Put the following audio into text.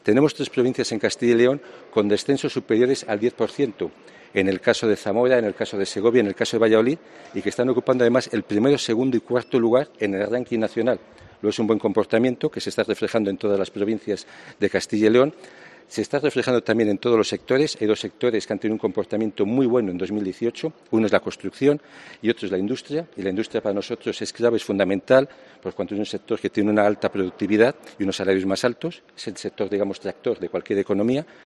Tenemos 3 provincias en Castilla y León con descensos superiores al 10%, en el caso de Zamora, en el caso de Segovia, en el caso de Valladolid, y que están ocupando además el primero, segundo y cuarto lugar en el ranking nacional. Lo es un buen comportamiento que se está reflejando en todas las provincias de Castilla y León. Se está reflejando también en todos los sectores. Hay 2 sectores que han tenido un comportamiento muy bueno en 2018. Uno es la construcción y otro es la industria. Y la industria para nosotros es clave, es fundamental, por cuanto es un sector que tiene una alta productividad y unos salarios más altos. Es el sector, digamos, tractor de cualquier economía.